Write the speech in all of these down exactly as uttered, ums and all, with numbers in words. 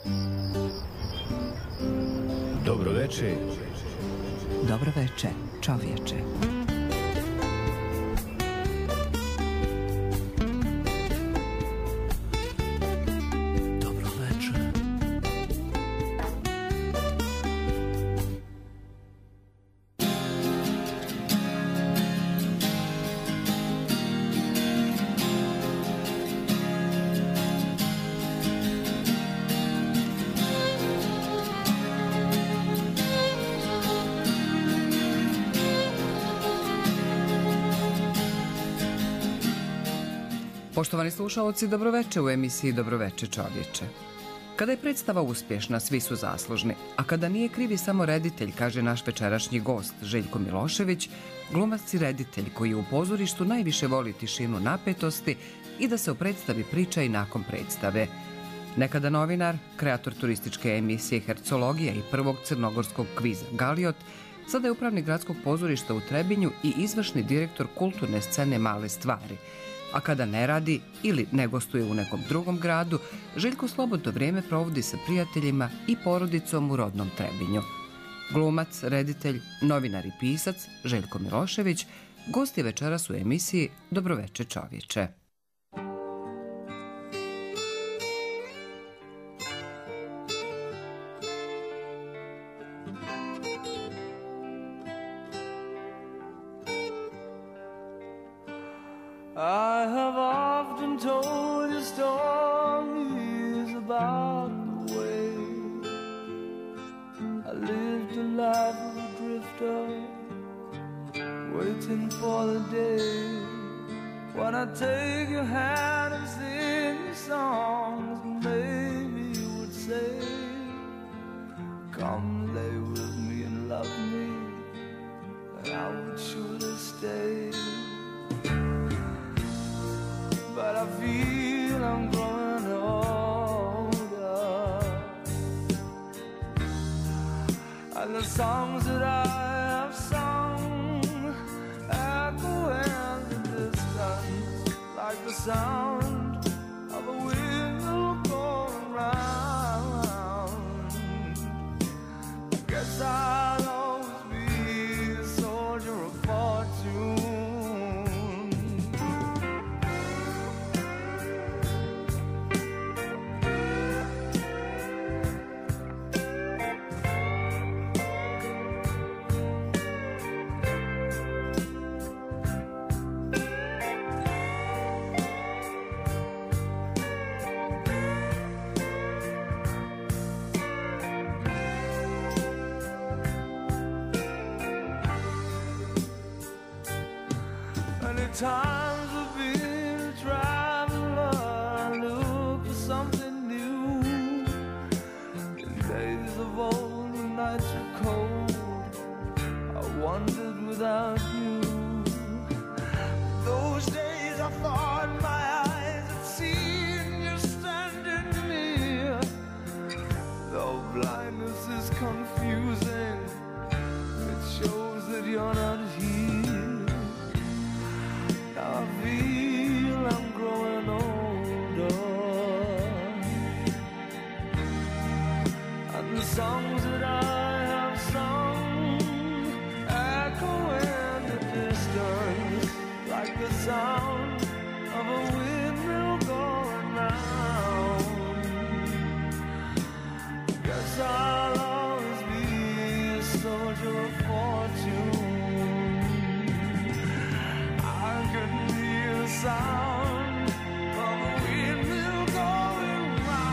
Dobro veče. Dobro veče, čovječe. Poštovani slušaoci, dobroveče u emisiji Dobroveče čovječe. Kada je predstava uspješna, svi su zaslužni, a kada nije krivi samo reditelj, kaže naš večerašnji gost Željko Milošević, glumac i reditelj koji u pozorištu najviše voli tišinu napetosti i da se o predstavi priča i nakon predstave. Nekada novinar, kreator turističke emisije Hercologija i prvog crnogorskog kviza Galiot, sada je upravnik gradskog pozorišta u Trebinju i izvršni direktor kulturne scene Male stvari. A kada ne radi ili ne gostuje u nekom drugom gradu, Željko slobodno vrijeme provodi sa prijateljima i porodicom u rodnom Trebinju. Glumac, reditelj, novinar i pisac Željko Milošević gost je večeras u emisiji Dobroveče čovječe. I have often told you stories about the way I lived a life of a drifter, waiting for the day when I take your hand and sing you songs, and maybe you would say, come lay with me and love me, and I would surely stay. But I feel I'm growing older, and the songs that I have sung echo in the distance like the sound of a wheel going round. I guess I'll always be a soldier of fortune. Times of being a traveler, look for something new. In days of old, when nights were cold, I wandered without you. Those days I thought my eyes had seen you standing near. Though blindness is confusing, it shows that you're not here. I feel I'm growing older, and the songs that I have sung echo in the distance like the sound of a windmill going round. Guess I'll always be a soldier of fortune. Sound of a windmill going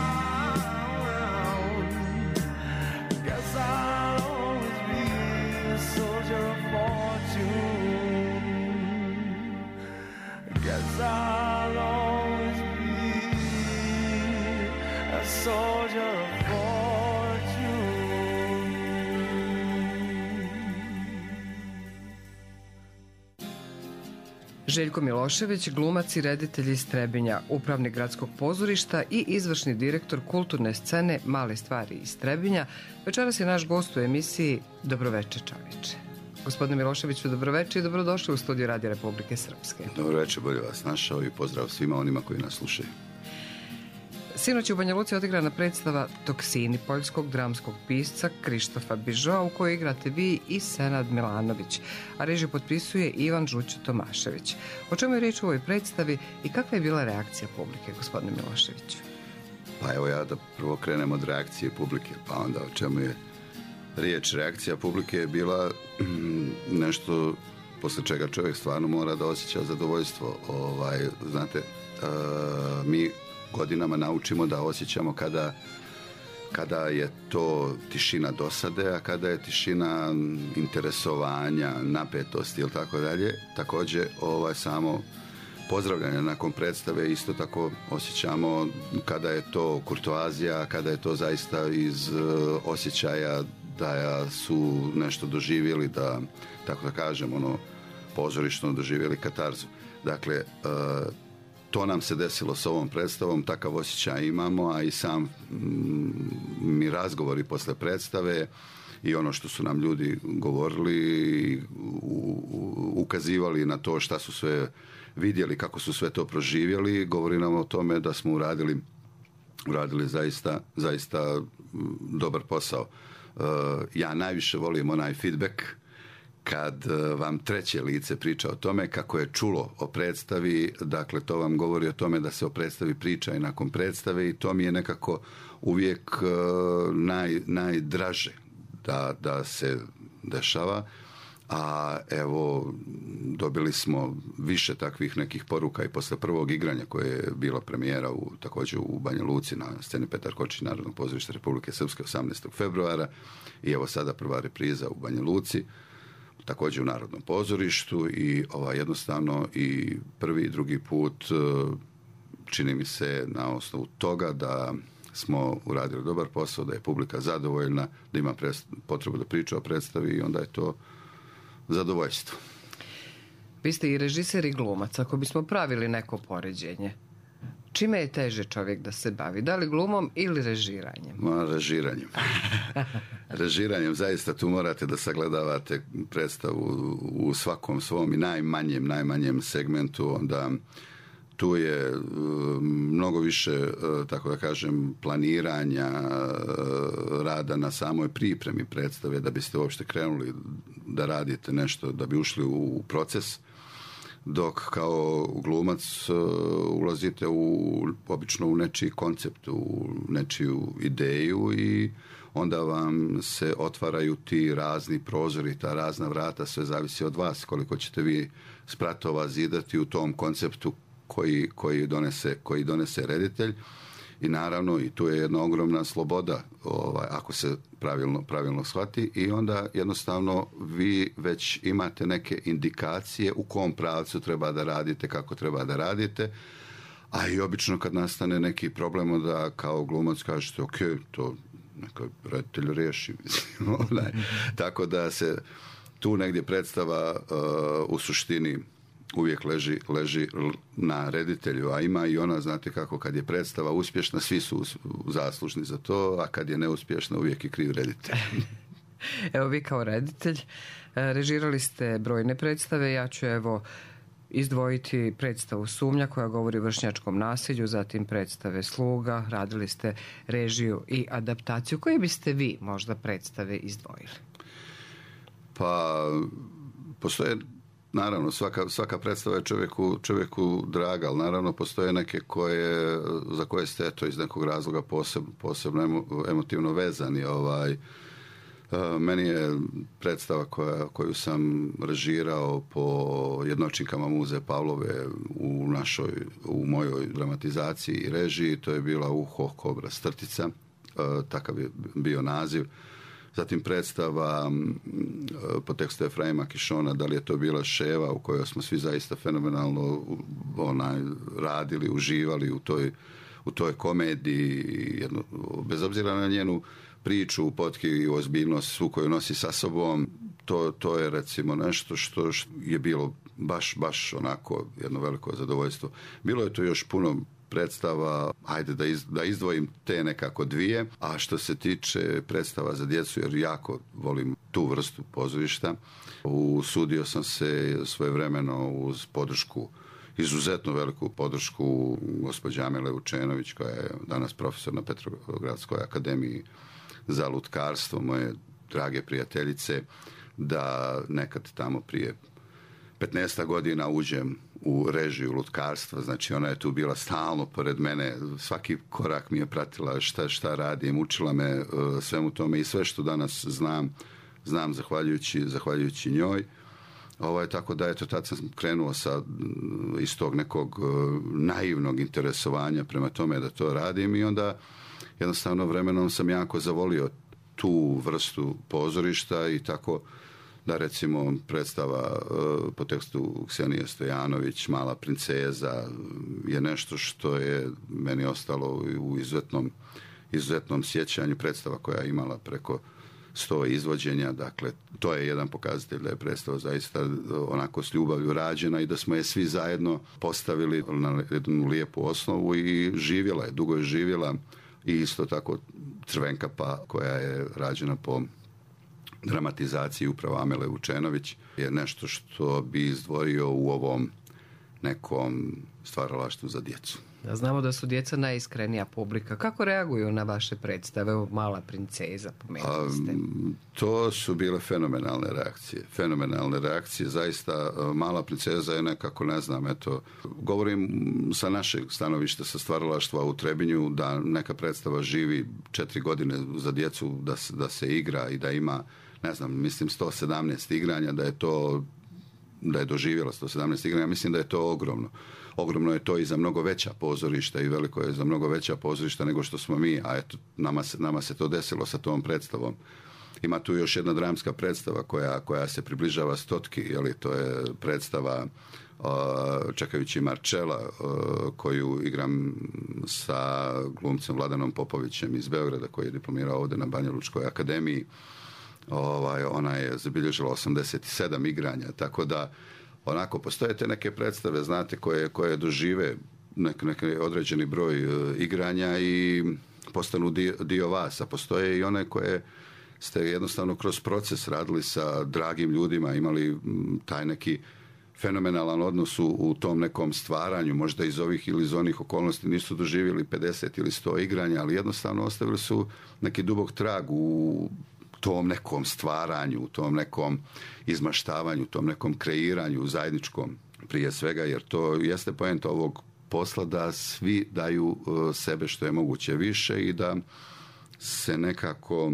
round. Guess I'll always be a soldier of fortune. Guess I'll always be a soldier of fortune. Željko Milošević, glumac i reditelj iz Trebinja, upravnik gradskog pozorišta i izvršni direktor kulturne scene Male stvari iz Trebinja, večeras je naš gost u emisiji Dobroveče čovječe. Gospodine Miloševiću, dobroveče i dobrodošli u studiju Radija Republike Srpske. Dobroveče, bolje vas našao i pozdrav svima onima koji nas slušaju. Sinoć je u Banja Luci odigrana predstava Toksini poljskog dramskog pisca Krištofa Bižoa u kojoj igrate vi i Senad Milanović, a režiju potpisuje Ivan Žućo Tomašević. O čemu je riječ u ovoj predstavi i kakva je bila reakcija publike, gospodine Miloševiću? Pa evo ja da prvo krenem od reakcije publike, pa onda o čemu je riječ. Reakcija publike je bila nešto posle čega čovjek stvarno mora da osjeća zadovoljstvo. Ovaj, znate, uh, mi godinama naučimo da osjećamo kada, kada je to tišina dosade, a kada je tišina interesovanja, napetosti ili tako dalje. Također ovaj, samo pozdravljanje nakon predstave isto tako osjećamo kada je to kurtoazija, kada je to zaista iz uh, osjećaja da su nešto doživjeli, da, tako da kažem, ono, pozorišno doživjeli katarzu. Dakle, uh, to nam se desilo s ovom predstavom, takav osjećaj imamo, a i sam mm, mi razgovori posle predstave i ono što su nam ljudi govorili, u, u, ukazivali na to šta su sve vidjeli, kako su sve to proživjeli, govori nam o tome da smo uradili, uradili zaista, zaista dobar posao. Uh, ja najviše volim onaj feedback kad uh, vam treće lice priča o tome kako je čulo o predstavi, dakle to vam govori o tome da se o predstavi priča i nakon predstave i to mi je nekako uvijek uh, naj, najdraže da, da se dešava. A evo, dobili smo više takvih nekih poruka i posle prvog igranja koje je bila premijera u, također u Banja Luci na sceni Petar Kočić Narodnog pozorišta Republike Srpske osamnaestog februara i evo sada prva repriza u Banja Luci, također u Narodnom pozorištu i ova, jednostavno i prvi i drugi put čini mi se na osnovu toga da smo uradili dobar posao, da je publika zadovoljna, da ima potrebu da priča o predstavi i onda je to zadovoljstvo. Vi ste i režiser i glumac. Ako bismo pravili neko poređenje, čime je teže čovjek da se bavi? Da li glumom ili režiranjem? Ma, režiranjem. Režiranjem, zaista tu morate da sagledavate predstavu u svakom svom i najmanjem, najmanjem segmentu, onda tu je mnogo više, tako da kažem, planiranja, rada na samoj pripremi predstave da biste uopšte krenuli da radite nešto, da bi ušli u proces, dok kao glumac ulazite u, obično u nečiji koncept, u nečiju ideju i onda vam se otvaraju ti razni prozori, ta razna vrata, sve zavisi od vas, koliko ćete vi spratova zidati u tom konceptu koji, koji, donese, koji donese reditelj i naravno i tu je jedna ogromna sloboda ovaj, ako se pravilno, pravilno shvati i onda jednostavno vi već imate neke indikacije u kom pravcu treba da radite, kako treba da radite, a i obično kad nastane neki problem da kao glumac kažete ok, to neka reditelj riješi. Onaj. Tako da se tu negdje predstava uh, u suštini uvijek leži, leži na reditelju, a ima i ona, znate kako, kad je predstava uspješna, svi su zaslužni za to, a kad je neuspješna, uvijek je kriv reditelj. Evo vi kao reditelj režirali ste brojne predstave, ja ću evo izdvojiti predstavu Sumnja koja govori o vršnjačkom nasilju, zatim predstave Sluga, radili ste režiju i adaptaciju. Koje biste vi možda predstave izdvojili? Pa, postoje naravno, svaka, svaka predstava je čovjeku, čovjeku draga, ali naravno postoje neke koje, za koje ste eto, iz nekog razloga poseb, posebno emo, emotivno vezani. Ovaj, uh, meni je predstava koja, koju sam režirao po jednočinkama Muze Pavlove u, našoj, u mojoj dramatizaciji i režiji, to je bila Uho Kobra Strtica, uh, takav je bio naziv. Zatim predstava po tekstu Efraima Kišona, da li je to bila Ševa, u kojoj smo svi zaista fenomenalno onaj, radili, uživali u toj, u toj komediji, jedno, bez obzira na njenu priču, potki i ozbiljnost svu koju nosi sa sobom, to, to je recimo nešto što je bilo baš, baš onako jedno veliko zadovoljstvo. Bilo je to još puno predstava, ajde da, iz, da izdvojim te nekako dvije, a što se tiče predstava za djecu, jer jako volim tu vrstu pozorišta, usudio sam se svojevremeno uz podršku izuzetno veliku podršku gospođe Amele Vučenović, koja je danas profesor na Petrogradskoj akademiji za lutkarstvo, moje drage prijateljice, da nekad tamo prije petnaest godina uđem u režiju lutkarstva, znači ona je tu bila stalno pored mene, svaki korak mi je pratila šta, šta radim, učila me uh, svemu tome i sve što danas znam, znam zahvaljujući, zahvaljujući njoj. Ovaj, tako da, eto, tad sam krenuo sa, iz tog nekog uh, naivnog interesovanja prema tome da to radim i onda jednostavno vremenom sam jako zavolio tu vrstu pozorišta i tako da recimo predstava uh, po tekstu Ksenije Stojanović, Mala princeza, je nešto što je meni ostalo u izuzetnom, izuzetnom sjećanju, predstava koja je imala preko sto izvođenja, dakle to je jedan pokazatelj da je predstava zaista onako s ljubavlju rađena i da smo je svi zajedno postavili na jednu lijepu osnovu i živjela je, dugo je živjela i isto tako Crvenkapa koja je rađena po dramatizaciji upravo Amele Vučenović je nešto što bi izdvojio u ovom nekom stvaralaštvu za djecu. Znamo da su djeca najiskrenija publika. Kako reaguju na vaše predstave? Evo, Mala princeza, pomenuli ste. To su bile fenomenalne reakcije. Fenomenalne reakcije. Zaista, Mala princeza je nekako, ne znam, eto, govorim sa našeg stanovišta, sa stvaralaštva u Trebinju, da neka predstava živi četiri godine za djecu, da, da se igra i da ima, ne znam, mislim sto sedamnaest igranja, da je to, da je doživjela sto sedamnaest igranja, mislim da je to ogromno. Ogromno je to i za mnogo veća pozorišta i veliko je za mnogo veća pozorišta nego što smo mi, a eto, nama se, nama se to desilo sa tom predstavom. Ima tu još jedna dramska predstava koja, koja se približava stotki, jeli, to je predstava uh, Čekajući Marčela, uh, koju igram sa glumcem Vladanom Popovićem iz Beograda, koji je diplomirao ovdje na Banjalučkoj akademiji. Ovaj, ona je zabilježila osamdeset sedam igranja, tako da onako, postoje te neke predstave, znate, koje, koje dožive nek, neki određeni broj uh, igranja i postanu dio, dio vas, a postoje i one koje ste jednostavno kroz proces radili sa dragim ljudima, imali m, taj neki fenomenalan odnos u, u tom nekom stvaranju, možda iz ovih ili iz onih okolnosti nisu doživjeli pedeset ili sto igranja, ali jednostavno ostavili su neki dubok trag u tom nekom stvaranju, u tom nekom izmaštavanju, u tom nekom kreiranju zajedničkom prije svega, jer to jeste poenta ovog posla da svi daju uh, sebe što je moguće više i da se nekako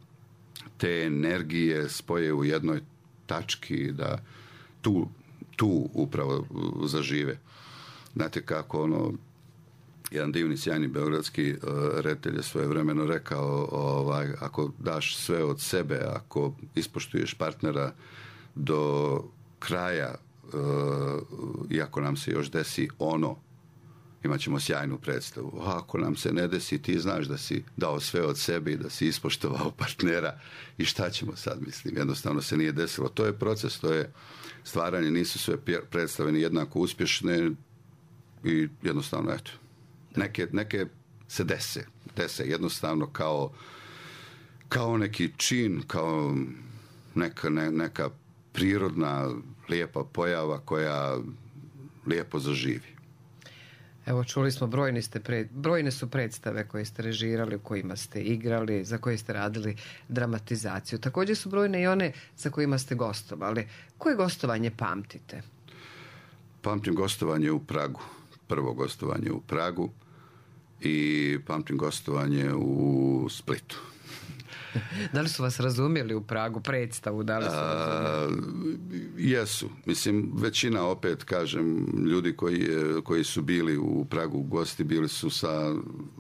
te energije spoje u jednoj tački, da tu, tu upravo uh, zažive. Znate kako ono, jedan divni, sjajni beogradski uh, reditelj je svojevremeno rekao, ovaj, ako daš sve od sebe, ako ispoštuješ partnera do kraja, uh, i ako nam se još desi ono, imat ćemo sjajnu predstavu. A ako nam se ne desi, ti znaš da si dao sve od sebe i da si ispoštovao partnera i šta ćemo sad, mislim, jednostavno se nije desilo. To je proces, to je stvaranje, nisu sve predstave ni jednako uspješne i jednostavno, eto, Neke, neke se dese, dese jednostavno kao, kao neki čin, kao neka, ne, neka prirodna lijepa pojava koja lijepo zaživi. Evo, čuli smo, brojne, ste pred, brojne su predstave koje ste režirali, u kojima ste igrali, za koje ste radili dramatizaciju. Također su brojne i one za kojima ste gostovali. Koje gostovanje pamtite? Pamtim gostovanje u Pragu. Prvo gostovanje u Pragu i pamtim gostovanje u Splitu. Da li su vas razumjeli u Pragu, predstavu? Da li su A, jesu. Mislim, većina, opet kažem, ljudi koji, koji su bili u Pragu gosti, bili su sa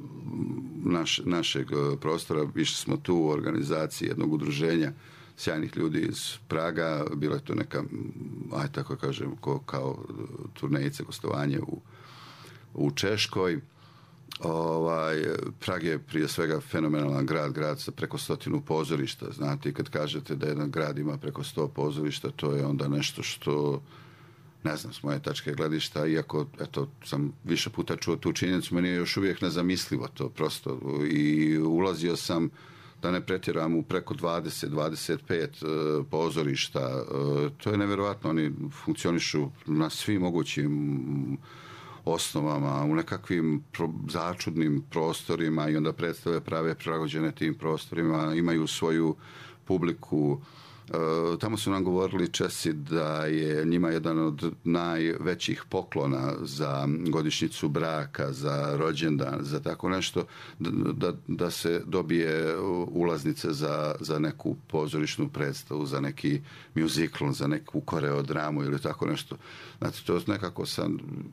naš, našeg prostora. Išli smo tu u organizaciji jednog udruženja sjajnih ljudi iz Praga. Bila je to neka, aj tako kažem, ko, kao turnejice, gostovanje u u Češkoj. Ovaj, Prag je prije svega fenomenalan grad, grad sa preko stotinu pozorišta. Znate, kad kažete da jedan grad ima preko sto pozorišta, to je onda nešto što, ne znam, s moje tačke gledišta, iako, eto, sam više puta čuo tu činjenicu, meni je još uvijek nezamislivo to prosto. I ulazio sam da ne pretjeram, u preko dvadeset do dvadeset pet uh, pozorišta. Uh, to je nevjerojatno, oni funkcionišu na svim mogućim osnovama, u nekakvim pro, začudnim prostorima i onda predstave prave prilagođene tim prostorima, imaju svoju publiku. E, tamo su nam govorili Česi da je njima jedan od najvećih poklona za godišnjicu braka, za rođendan, za tako nešto, da, da, da se dobije ulaznice za, za neku pozorišnu predstavu, za neki muzikl, za neku koreodramu ili tako nešto. Znači, to je nekako sa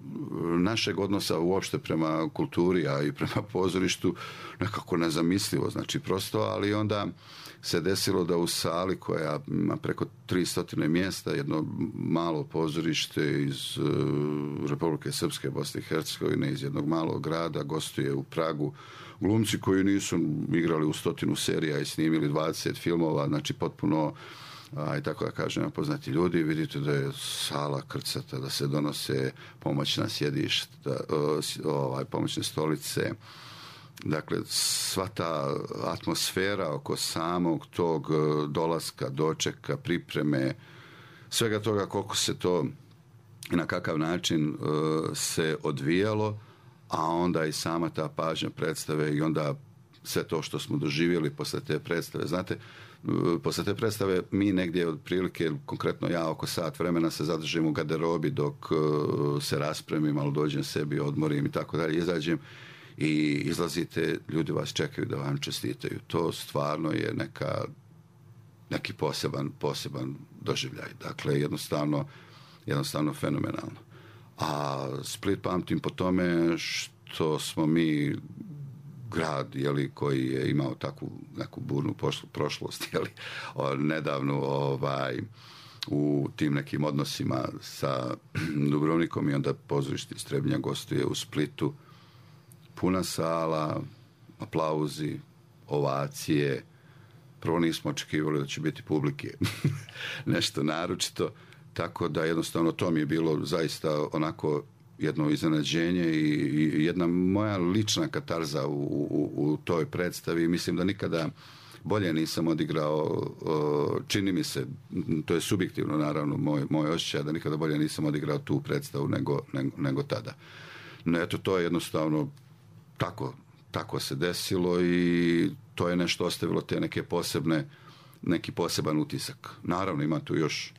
našeg odnosa uopšte prema kulturi, a i prema pozorištu nekako nezamislivo, znači prosto, ali onda se desilo da u sali koja ima preko tristo mjesta, jedno malo pozorište iz uh, Republike Srpske, Bosne i Hercegovine, iz jednog malog grada, gostuje u Pragu glumci koji nisu igrali u stotinu serija i snimili dvadeset filmova, znači potpuno, aj tako da kažem, poznati ljudi. Vidite da je sala krcata, da se donose pomoćna sjedišta, ovaj, pomoćne stolice. Dakle, sva ta atmosfera oko samog tog dolaska, dočeka, pripreme, svega toga koliko se to i na kakav način uh, se odvijalo, a onda i sama ta pažnja predstave i onda sve to što smo doživjeli posle te predstave. Znate, uh, posle te predstave mi negdje otprilike, konkretno ja, oko sat vremena se zadržim u garderobi dok uh, se raspremim, malo dođem sebi, odmorim i tako dalje, izađem i izlazite, ljudi vas čekaju da vam čestitaju. To stvarno je neka, neki poseban, poseban doživljaj. Dakle, jednostavno, jednostavno fenomenalno. A Split pamtim po tome što smo mi grad, jeli, koji je imao takvu neku burnu prošlost, jeli, nedavno ovaj, u tim nekim odnosima sa Dubrovnikom i onda pozorište iz Trebinja gostuje u Splitu. Puna sala, aplauzi, ovacije. Prvo nismo očekivali da će biti publike. Nešto naročito. Tako da jednostavno to mi je bilo zaista onako jedno iznenađenje i, i jedna moja lična katarza u, u, u toj predstavi. Mislim da nikada bolje nisam odigrao, čini mi se, to je subjektivno naravno moj, moj osjećaj, da nikada bolje nisam odigrao tu predstavu nego, nego, nego tada. No, eto, to je jednostavno tako, tako se desilo i to je nešto ostavilo te neke posebne, neki poseban utisak. Naravno, ima tu još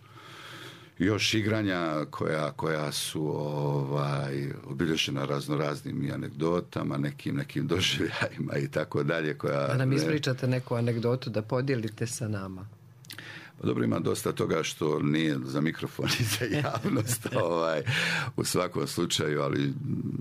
još igranja koja, koja su ovaj, obilježena raznoraznim i anegdotama, nekim, nekim doživljajima i tako dalje. Koja, da nam ispričate neku anegdotu da podijelite sa nama. Pa dobro, ima dosta toga što nije za mikrofon i za javnost ovaj, u svakom slučaju, ali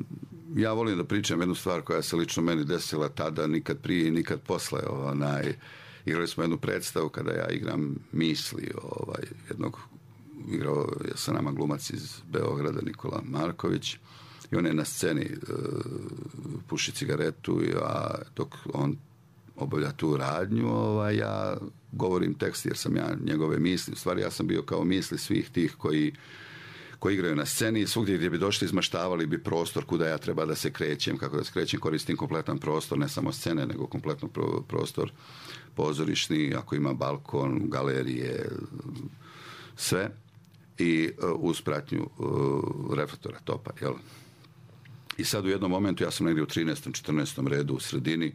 ja volim da pričam jednu stvar koja se lično meni desila tada, nikad prije i nikad posle. Onaj, igrali smo jednu predstavu kada ja igram misli ovaj, jednog, igrao je sa nama glumac iz Beograda, Nikola Marković, i on je na sceni uh, puši cigaretu, a dok on obavlja tu radnju, ovaj, ja govorim tekst jer sam ja njegove misli. U stvari ja sam bio kao misli svih tih koji koji igraju na sceni i svugdje gdje bi došli izmaštavali bi prostor kuda ja treba da se krećem, kako da se krećem, koristim kompletan prostor, ne samo scene, nego kompletno prostor pozorišni, ako ima balkon, galerije, sve, i uh, uz pratnju uh, reflektora topa, jel? I sad u jednom momentu, ja sam negdje u trinaestom četrnaestom redu u sredini,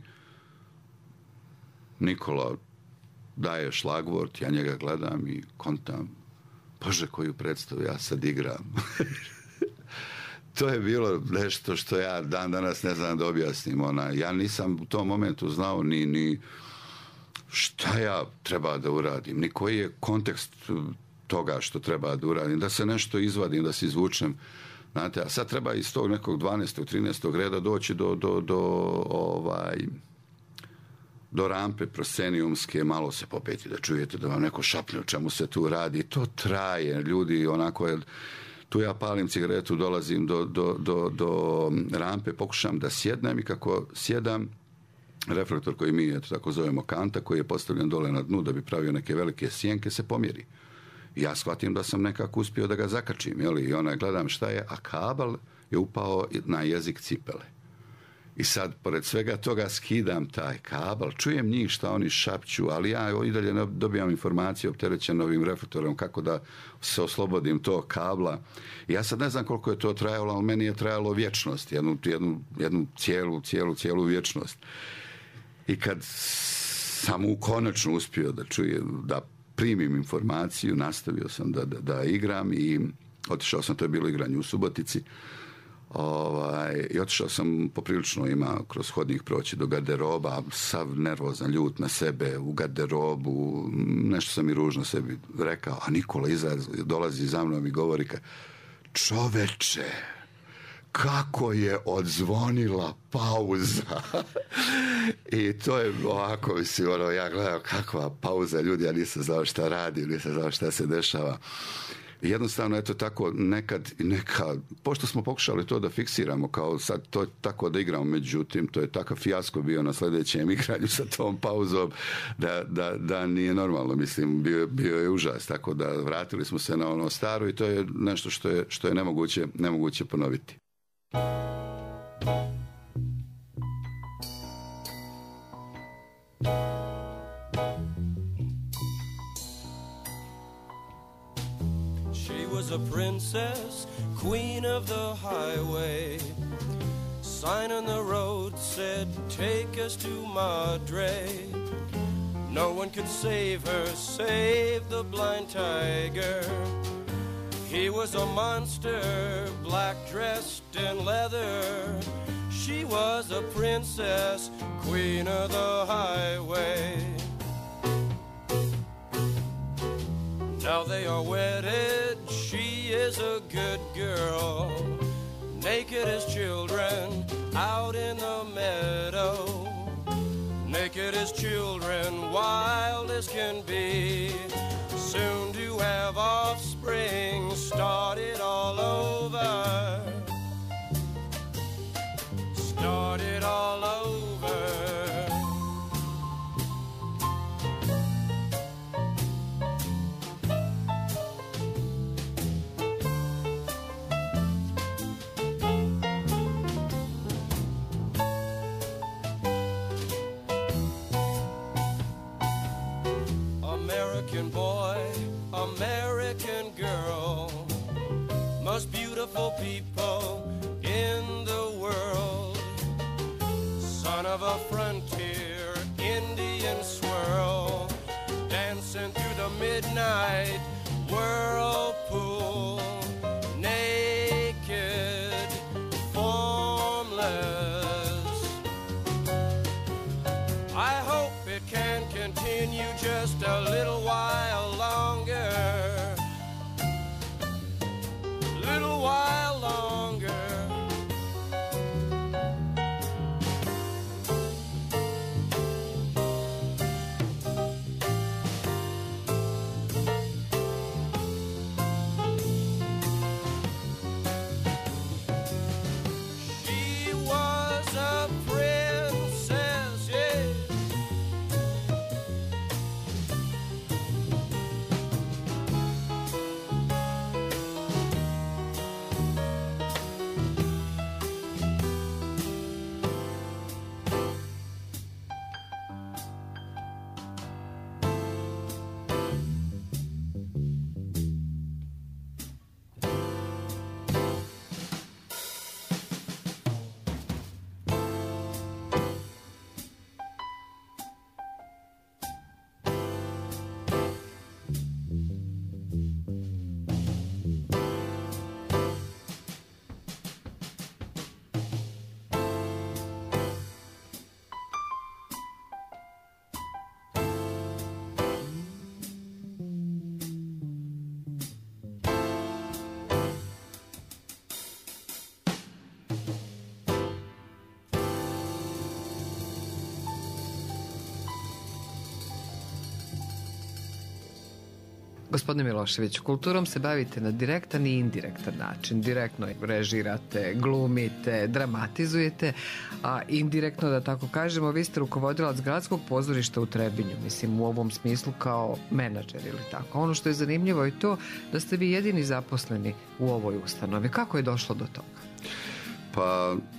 Nikola daje šlagvort, ja njega gledam i kontam, Bože, koju predstavu ja sad igram. To je bilo nešto što ja dan danas ne znam da objasnim. Ona, ja nisam u tom momentu znao ni, ni šta ja treba da uradim, ni koji je kontekst toga što treba da uradim, da se nešto izvadim, da se izvučem. Znate, a sad treba iz tog nekog dvanaestog trinaestog reda doći do, do, do ovaj... do rampe proscenijumske, malo se popeti da čujete da vam neko šapne o čemu se tu radi. To traje, ljudi, onako, jer tu ja palim cigaretu, dolazim do, do, do, do rampe, pokušam da sjednem i kako sjedam, reflektor koji mi, eto tako zovemo kanta, koji je postavljen dole na dnu da bi pravio neke velike sjenke, se pomjeri. I ja shvatim da sam nekako uspio da ga zakačim, jeli? I ona, gledam šta je, a kabel je upao na jezik cipele. I sad, pored svega toga, skidam taj kabel, čujem njih šta oni šapću, ali ja i dalje dobijam informacije opterećen ovim reflektorom kako da se oslobodim tog kabla. I ja sad ne znam koliko je to trajalo, ali meni je trajalo vječnost, jednu, jednu, jednu cijelu, cijelu, cijelu vječnost. I kad sam u konačno uspio da čujem, da primim informaciju, nastavio sam da, da, da igram i otišao sam, to je bilo igranje u Subotici, Ovaj, i otišao sam poprilično ima kroz hodnik proći do garderoba, sav nervozan, ljut na sebe, u garderobu, nešto sam i ružno sebi rekao, a Nikola iza, dolazi za mnom i govori ka, čoveče, kako je odzvonila pauza. I to je ovako, mislim, ono, ja gledam kakva pauza, ljudi, ja nisam znao šta radi, nisam znao šta se dešava. Jednostavno, eto tako, nekad, neka, pošto smo pokušali to da fiksiramo, kao sad to tako da igramo, međutim, to je takav fijasko bio na sljedećem igranju sa tom pauzom, da, da, da nije normalno, mislim, bio, bio je užas, tako da vratili smo se na ono staro i to je nešto što je, što je nemoguće, nemoguće ponoviti. A princess, queen of the highway. Sign on the road said, take us to Madre. No one could save her, save the blind tiger. He was a monster, black dressed in leather. She was a princess, queen of the highway. Now they are wedded, she is a good girl. Naked as children out in the meadow. Naked as children, wild as can be. Soon to have offspring, start it all over. Start it all over. American boy, American girl, most beautiful people in the world. Son of a frontier Indian swirl, dancing through the midnight whirlpool, naked, formless. I hope it can continue just a little while longer, little while longer. She was a princess, yeah. Gospodine Milošević, kulturom se bavite na direktan i indirektan način. Direktno režirate, glumite, dramatizujete, a indirektno, da tako kažemo, vi ste rukovodilac gradskog pozorišta u Trebinju, mislim u ovom smislu kao menadžer ili tako. Ono što je zanimljivo je to da ste vi jedini zaposleni u ovoj ustanovi. Kako je došlo do toga? Pa,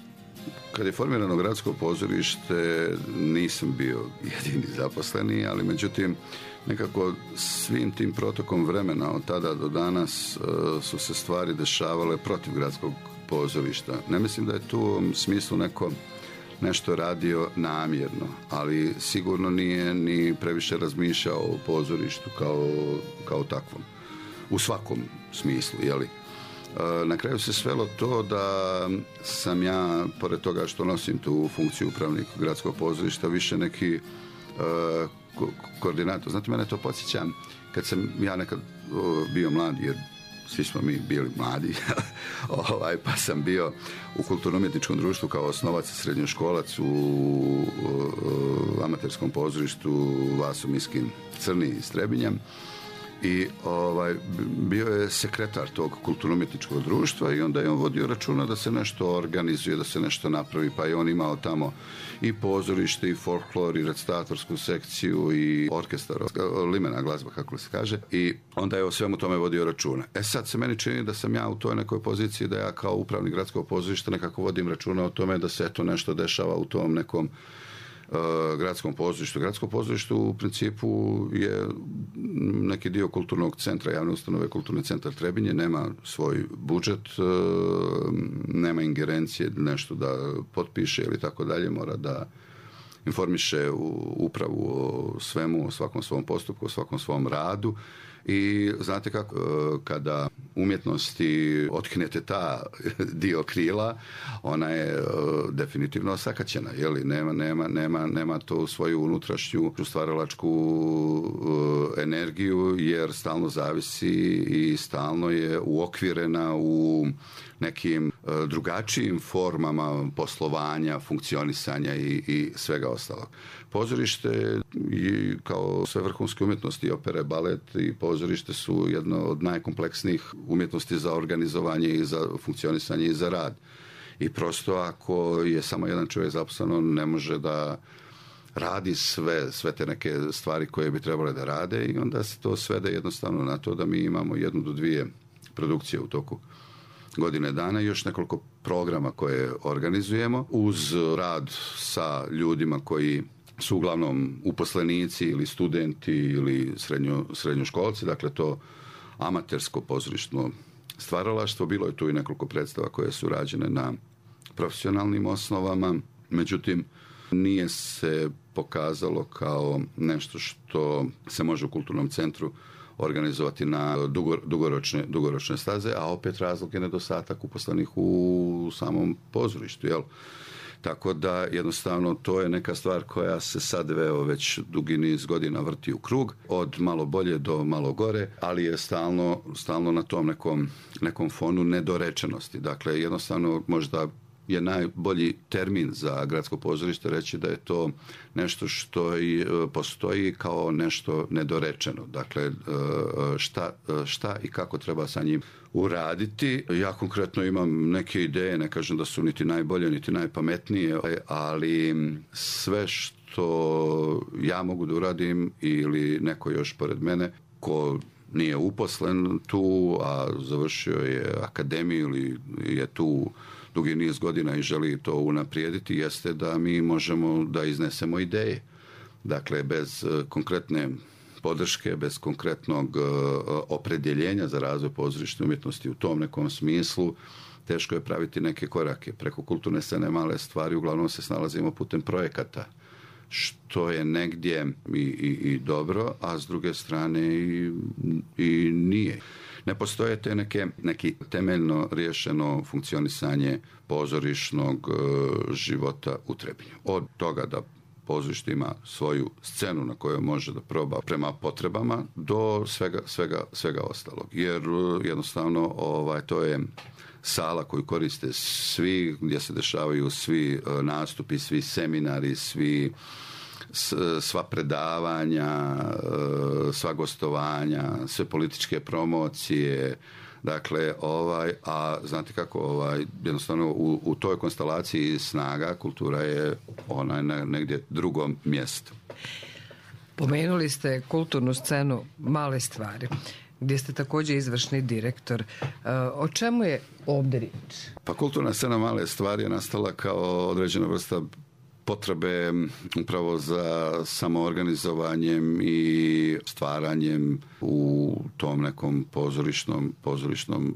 Kad je formirano gradsko pozorište, nisam bio jedini zaposleni, ali međutim, nekako svim tim protokom vremena od tada do danas su se stvari dešavale protiv gradskog pozorišta. Ne mislim da je tu u ovom smislu neko nešto radio namjerno, ali sigurno nije ni previše razmišljao o pozorištu kao, kao takvom. U svakom smislu, jeli? Na kraju se svelo to da sam ja, pored toga što nosim tu funkciju upravnika gradskog pozorišta, više neki uh, ko- koordinator. Znate, mene to podsjeća kad sam ja nekad uh, bio mlad, jer svi smo mi bili mladi, ovaj, pa sam bio u kulturno-umjetničkom društvu kao osnovac i srednjoškolac u, u, u amaterskom pozorištu Vaso Miskin Crni iz Trebinja. I ovaj, bio je sekretar tog kulturno-umjetničkog društva i onda je on vodio računa da se nešto organizuje, da se nešto napravi, pa je on imao tamo i pozorište, i folklor, i recitatorsku sekciju, i orkestar, limena glazba, kako se kaže, i onda je o svemu tome vodio računa. E sad se meni čini da sam ja u toj nekoj poziciji da ja kao upravnik gradskog pozorišta nekako vodim računa o tome da se eto nešto dešava u tom nekom gradskom pozorištu. Gradsko pozorište u principu je neki dio kulturnog centra, javne ustanove Kulturni centar Trebinje, nema svoj budžet, nema ingerencije nešto da potpiše ili tako dalje, mora da informiše upravu o svemu, o svakom svom postupku, o svakom svom radu. I znate kako, kada umjetnosti otknete ta dio krila, ona je definitivno osakaćena, jeli? Nema, nema, nema, nema to svoju unutrašnju stvaralačku energiju, jer stalno zavisi i stalno je uokvirena u nekim drugačijim formama poslovanja, funkcionisanja i, i svega ostalog. Pozorište i kao sve vrhunske umjetnosti, opere, balet i pozorište su jedno od najkompleksnijih umjetnosti za organizovanje i za funkcionisanje i za rad. I prosto ako je samo jedan čovjek zaposlen, on ne može da radi sve, sve te neke stvari koje bi trebale da rade i onda se to svede jednostavno na to da mi imamo jednu do dvije produkcije u toku godine dana i još nekoliko programa koje organizujemo uz rad sa ljudima koji su uglavnom uposlenici ili studenti ili srednjo, srednjoškolci, dakle to amatersko pozorišno stvaralaštvo. Bilo je tu i nekoliko predstava koje su rađene na profesionalnim osnovama, međutim nije se pokazalo kao nešto što se može u kulturnom centru organizovati na dugoročne, dugoročne staze, a opet razlog je nedostatak uposlenih u samom pozorištu, jel? Tako da jednostavno to je neka stvar koja se sad veo već dugi niz godina vrti u krug, od malo bolje do malo gore, ali je stalno, stalno na tom nekom, nekom fonu nedorečenosti. Dakle, jednostavno možda je najbolji termin za gradsko pozorište reći da je to nešto što i postoji kao nešto nedorečeno. Dakle, šta, šta i kako treba sa njim uraditi. Ja konkretno imam neke ideje, ne kažem da su niti najbolje, niti najpametnije, ali sve što ja mogu da uradim ili neko još pored mene ko nije uposlen tu, a završio je akademiju ili je tu dugi niz godina i želi to unaprijediti, jeste da mi možemo da iznesemo ideje. Dakle, bez konkretne podrške, bez konkretnog opredjeljenja za razvoj pozorišne umjetnosti u tom nekom smislu, teško je praviti neke korake. Preko kulturne scene male stvari uglavnom se snalazimo putem projekata, što je negdje i, i, i dobro, a s druge strane i, i nije. Ne postoje te neke, neki temeljno riješeno funkcionisanje pozorišnog e, života u Trebinju. Od toga da pozorište ima svoju scenu na kojoj može da proba prema potrebama do svega, svega, svega ostalog. Jer jednostavno ovaj, to je sala koju koriste svi, gdje se dešavaju svi nastupi, svi seminari, svi sva predavanja, sva gostovanja, sve političke promocije, dakle, ovaj, a znate kako, ovaj, jednostavno u, u toj konstelaciji snaga kultura je ona na negdje drugom mjestu. Pomenuli ste kulturnu scenu male stvari. gdje ste također izvršni direktor. O čemu je ovdje riječ? Pa kulturna scena Male stvari je nastala kao određena vrsta potrebe upravo za samoorganizovanjem i stvaranjem u tom nekom pozorišnom, pozorišnom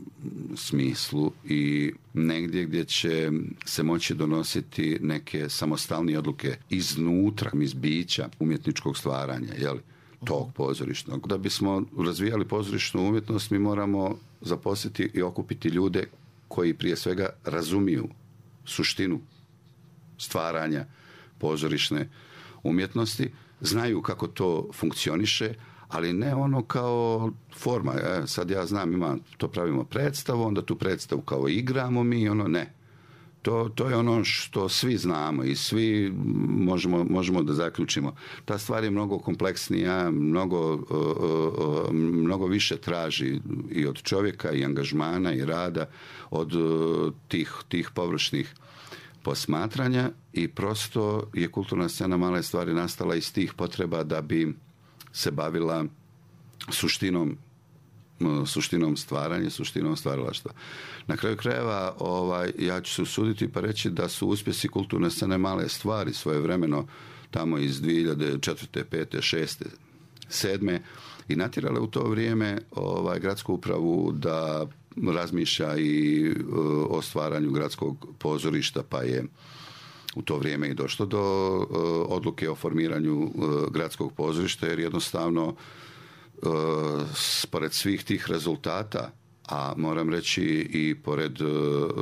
smislu i negdje gdje će se moći donositi neke samostalnije odluke iznutra, iz bića umjetničkog stvaranja, jel? Tog pozorišnog. Da bismo razvijali pozorišnu umjetnost, mi moramo zaposliti i okupiti ljude koji prije svega razumiju suštinu stvaranja pozorišne umjetnosti, znaju kako to funkcioniše, ali ne ono kao forma. E, sad ja znam, ima, to pravimo predstavu, onda tu predstavu kao igramo mi, ono ne. To, to je ono što svi znamo i svi možemo, možemo da zaključimo. Ta stvar je mnogo kompleksnija, mnogo, uh, uh, mnogo više traži i od čovjeka i angažmana i rada od uh, tih, tih površnih posmatranja i prosto je kulturna scena Male stvari nastala iz tih potreba da bi se bavila suštinom suštinom stvaranja, suštinom stvaralaštva. Na kraju krajeva ovaj, ja ću se usuditi pa reći da su uspjesi kulturne scene Male stvari svojevremeno tamo iz dvije hiljade četvrte, pete, šeste, sedme i natjerale u to vrijeme ovaj, gradsku upravu da razmišlja i uh, o stvaranju gradskog pozorišta, pa je u to vrijeme i došlo do uh, odluke o formiranju uh, gradskog pozorišta, jer jednostavno uh, pored svih tih rezultata, a moram reći i pored uh,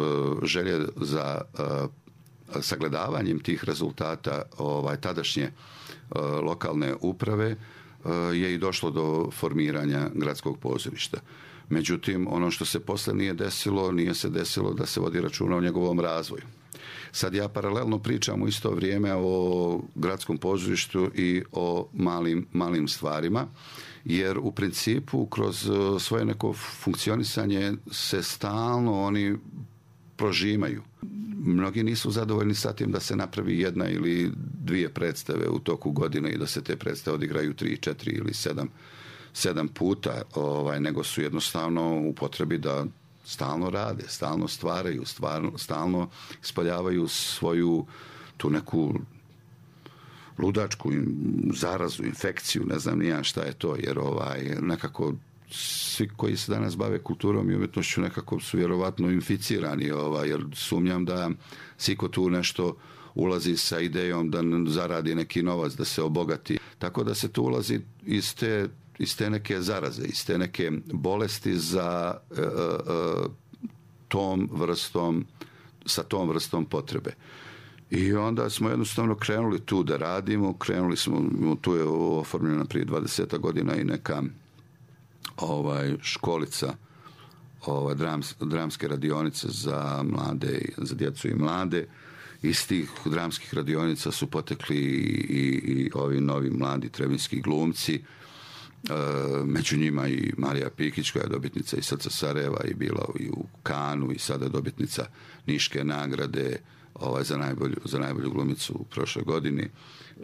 želje za uh, sagledavanjem tih rezultata ovaj, tadašnje uh, lokalne uprave uh, je i došlo do formiranja gradskog pozorišta. Međutim, ono što se poslije nije desilo, nije se desilo da se vodi računa o njegovom razvoju. Sad ja paralelno pričam u isto vrijeme o gradskom pozorištu i o malim, malim stvarima, jer u principu kroz svoje neko funkcionisanje se stalno oni prožimaju. Mnogi nisu zadovoljni sa tim da se napravi jedna ili dvije predstave u toku godine i da se te predstave odigraju tri, četiri ili sedam sedam puta, ovaj, nego su jednostavno u potrebi da stalno rade, stalno stvaraju, stvarno, stalno ispoljavaju svoju tu neku ludačku zarazu, infekciju, ne znam ni ja šta je to, jer ovaj, nekako svi koji se danas bave kulturom i umjetnošću nekako su vjerovatno inficirani, ovaj, jer sumnjam da siko tu nešto ulazi sa idejom da zaradi neki novac, da se obogati. Tako da se tu ulazi iz te iz te neke zaraze, iz te neke bolesti za e, e, tom vrstom, sa tom vrstom potrebe. I onda smo jednostavno krenuli tu da radimo, krenuli smo, tu je oformljena prije dvadeset godina i neka ovaj, školica, ovaj, drams, dramske radionice za mlade, za djecu i mlade. Iz tih dramskih radionica su potekli i, i ovi novi mladi trebinski glumci, među njima i Marija Pikić koja je dobitnica iz Srca Sarajeva i bila i u Kanu i sada je dobitnica Niške nagrade ovaj, za, najbolju, za najbolju glumicu u prošloj godini. E,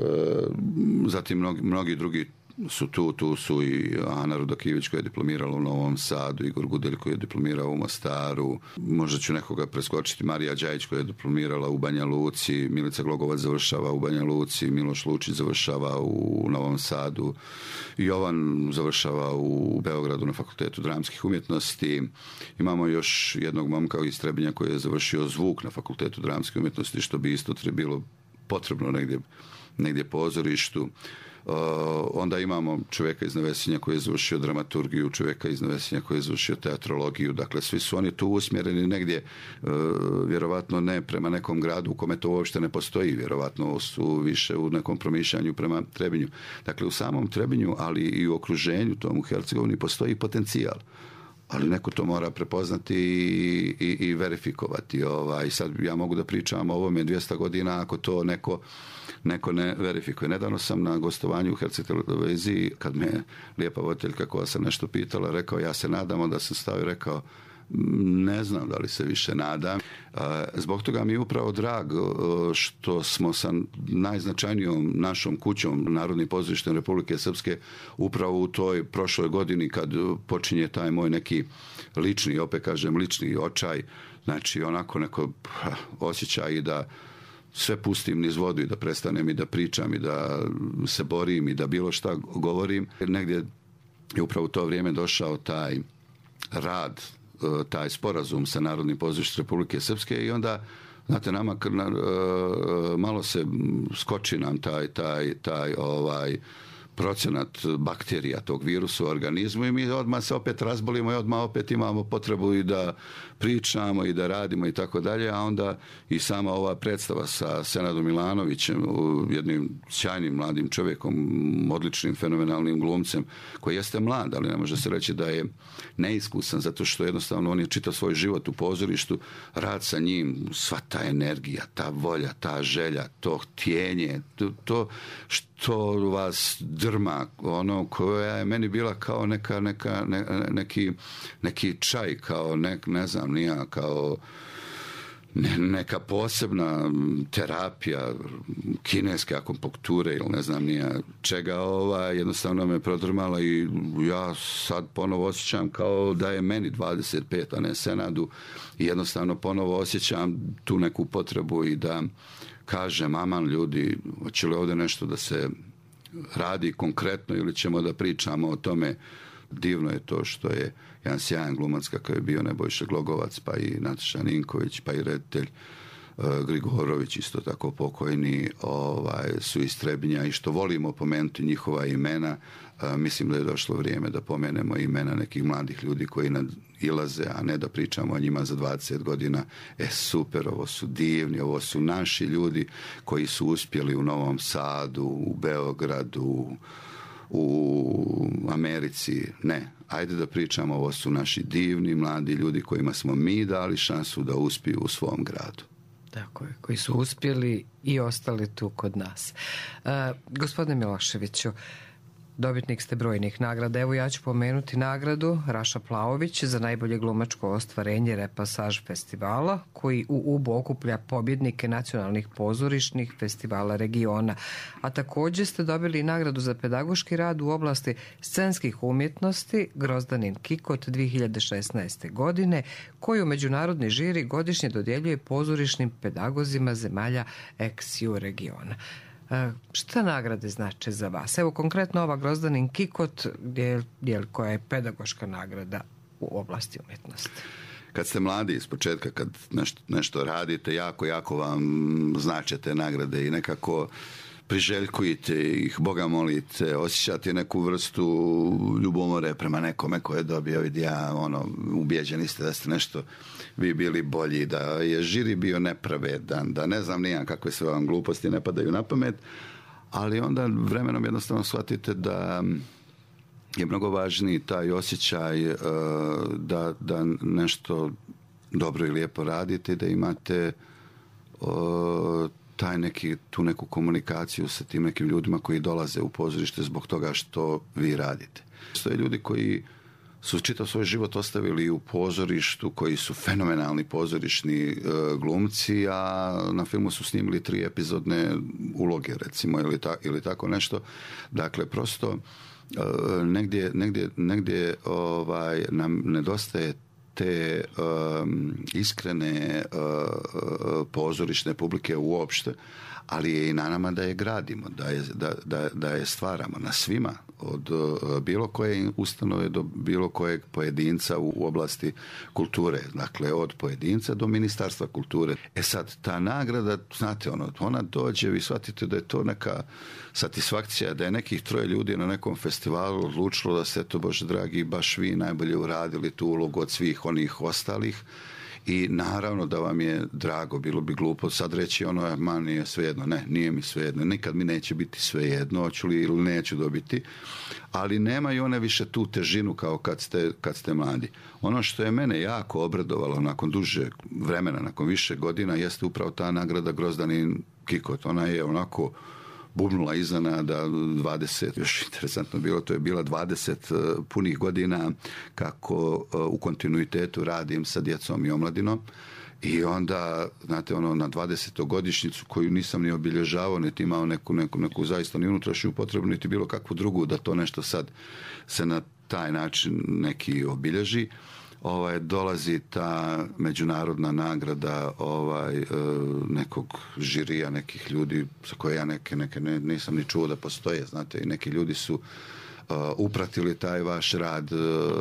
zatim mnogi, mnogi drugi su tu, tu su i Ana Rudakivić koja je diplomirala u Novom Sadu, Igor Gudelj koji je diplomirao u Mostaru, možda ću nekoga preskočiti, Marija Đajić koja je diplomirala u Banja Luci, Milica Glogovac završava u Banja Luci, Miloš Lučić završava u Novom Sadu, Jovan završava u Beogradu na Fakultetu dramskih umjetnosti. Imamo još jednog momka iz Trebinja koji je završio zvuk na Fakultetu dramskih umjetnosti, što bi isto bilo potrebno negdje, negdje pozorištu. Uh, onda imamo čovjeka iz Nevesinja koji je završio dramaturgiju, čovjeka iz Nevesinja koji je završio teatrologiju, dakle svi su oni tu usmjereni negdje, uh, vjerovatno ne prema nekom gradu u kome to uopšte ne postoji, vjerovatno su više u nekom promišljanju prema Trebinju. Dakle u samom Trebinju, ali i u okruženju tom u Hercegovini postoji potencijal, ali neko to mora prepoznati i, i, i verifikovati. Ovaj, sad ja mogu da pričam o ovome dvjesto godina ako to neko neko ne verifikuje. Nedavno sam na gostovanju u Herceg televiziji, kad me lijepa voditeljka koja se nešto pitala, rekao, ja se nadam, da sam stavio, rekao, ne znam da li se više nadam. Zbog toga mi je upravo drago što smo sa najznačajnijom našom kućom, Narodnim pozorištem Republike Srpske, upravo u toj prošloj godini kad počinje taj moj neki lični, opet kažem lični očaj, znači onako neko osjećaj i da sve pustim niz vodu i da prestanem i da pričam i da se borim i da bilo šta govorim. Negdje je upravo u to vrijeme došao taj rad, taj sporazum sa Narodnim pozorištem Republike Srpske i onda, znate, nama malo se skoči nam taj, taj, taj ovaj procenat bakterija tog virusa u organizmu i mi odmah se opet razbolimo i odmah opet imamo potrebu i da pričamo i da radimo i tako dalje, a onda i sama ova predstava sa Senadom Milanovićem, jednim sjajnim mladim čovjekom, odličnim, fenomenalnim glumcem, koji jeste mlad, ali ne može se reći da je neiskusan, zato što jednostavno on je čitao svoj život u pozorištu, rad sa njim, sva ta energija, ta volja, ta želja, to htjenje, to, to što vas drma, ono koja je meni bila kao neka, neka ne, neki, neki čaj, kao nek, ne znam, nija, kao ne, neka posebna terapija kineske akupunkture ili ne znam nija čega, ova jednostavno me prodrmala i ja sad ponovo osjećam kao da je meni dvadeset pet, a ne Senadu, i jednostavno ponovo osjećam tu neku potrebu i da kažem, aman ljudi, hoće li ovdje nešto da se radi konkretno ili ćemo da pričamo o tome. Divno je to što je jedan sjajan glumac kakav je bio Nebojša Glogovac, pa i Nataša Ninković, pa i reditelj uh, Grigorović, isto tako pokojni, ovaj, su iz Trebinja i što volimo pomenuti njihova imena. Uh, mislim da je došlo vrijeme da pomenemo imena nekih mladih ljudi koji nadilaze, a ne da pričamo o njima za dvadeset godina. E, super, ovo su divni, ovo su naši ljudi koji su uspjeli u Novom Sadu, u Beogradu, u Americi. Ne, ajde da pričamo, ovo su naši divni mladi ljudi kojima smo mi dali šansu da uspiju u svom gradu. Tako je, koji su uspjeli i ostali tu kod nas. Uh, gospodine Miloševiću, dobitnik ste brojnih nagrada. Evo ja ću pomenuti nagradu Raša Plaović za najbolje glumačko ostvarenje Repasaž festivala, koji u Ubu okuplja pobjednike nacionalnih pozorišnih festivala regiona. A također ste dobili nagradu za pedagoški rad u oblasti scenskih umjetnosti Grozdanin Kikot dvije hiljade šesnaeste. godine, koju međunarodni žiri godišnje dodjeljuje pozorišnim pedagozima zemalja ex-ju regiona. Šta nagrade znače za vas? Evo konkretno ova Grozdanin Kikot, je, je, koja je pedagoška nagrada u oblasti umjetnosti. Kad ste mladi iz početka, kad nešto, nešto radite, jako, jako vam znače te nagrade i nekako priželjkujete ih, Boga molite, osjećate neku vrstu ljubomore prema nekome koje je dobio i ja, ono, ubijeđeni ste da ste nešto vi bili bolji, da je žiri bio nepravedan, da ne znam nijam kakve sve vam gluposti ne padaju na pamet, ali onda vremenom jednostavno shvatite da je mnogo važniji taj osjećaj uh, da, da nešto dobro i lijepo radite, da imate uh, taj neki, tu neku komunikaciju sa tim nekim ljudima koji dolaze u pozorište zbog toga što vi radite. Stoje ljudi koji su čitav svoj život ostavili u pozorištu, koji su fenomenalni pozorišni e, glumci, a na filmu su snimili tri epizodne uloge, recimo, ili, ta, ili tako nešto. Dakle, prosto e, negdje, negdje, negdje ovaj, nam nedostaje te um, iskrene uh, pozorišne publike uopšte, ali je i na nama da je gradimo, da je, da, da, da je stvaramo na svima, od uh, bilo koje ustanove do bilo kojeg pojedinca u, u oblasti kulture, dakle od pojedinca do Ministarstva kulture. E sad, ta nagrada, znate, ono, ona dođe, vi shvatite da je to neka satisfakcija, da je nekih troje ljudi na nekom festivalu odlučilo da ste to, Bože dragi, baš vi najbolje uradili tu ulogu od svih onih ostalih. I naravno da vam je drago, bilo bi glupo sad reći ono, ma nije svejedno, ne, nije mi svejedno, nikad mi neće biti svejedno, hoću li ili neću dobiti, ali nema i one više tu težinu kao kad ste, kad ste mladi. Ono što je mene jako obradovalo nakon duže vremena, nakon više godina, jeste upravo ta nagrada Grozdanin Kikot. Ona je onako bubnula iznenada dvadeset, još interesantno bilo, to je bila dvadeset punih godina kako u kontinuitetu radim sa djecom i omladinom. I onda, znate, ono, na dvadesetu godišnjicu koju nisam ni obilježavao, niti imao neku, neku, neku zaista ni unutrašnju potrebu, niti bilo kakvu drugu, da to nešto sad se na taj način neki obilježi. Ovaj, dolazi ta međunarodna nagrada ovaj, nekog žirija, nekih ljudi za koje ja neke, neke ne, nisam ni čuo da postoje, znate, i neki ljudi su Uh, upratili taj vaš rad,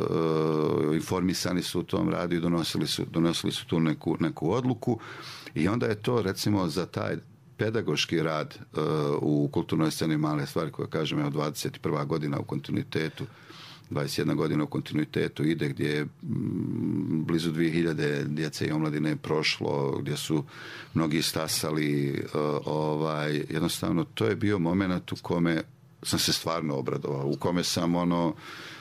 uh, informisani su u tom radu i donosili su, donosili su tu neku, neku odluku i onda je to recimo za taj pedagoški rad uh, u kulturnoj sceni Male stvari, koja kažem evo dvadeset prva godina u kontinuitetu, dvadeset jedna godina u kontinuitetu ide, gdje je mm, blizu dvije hiljade djece i omladine prošlo, gdje su mnogi stasali, uh, ovaj, jednostavno to je bio moment u kome sam se stvarno obradovao, u kome sam ono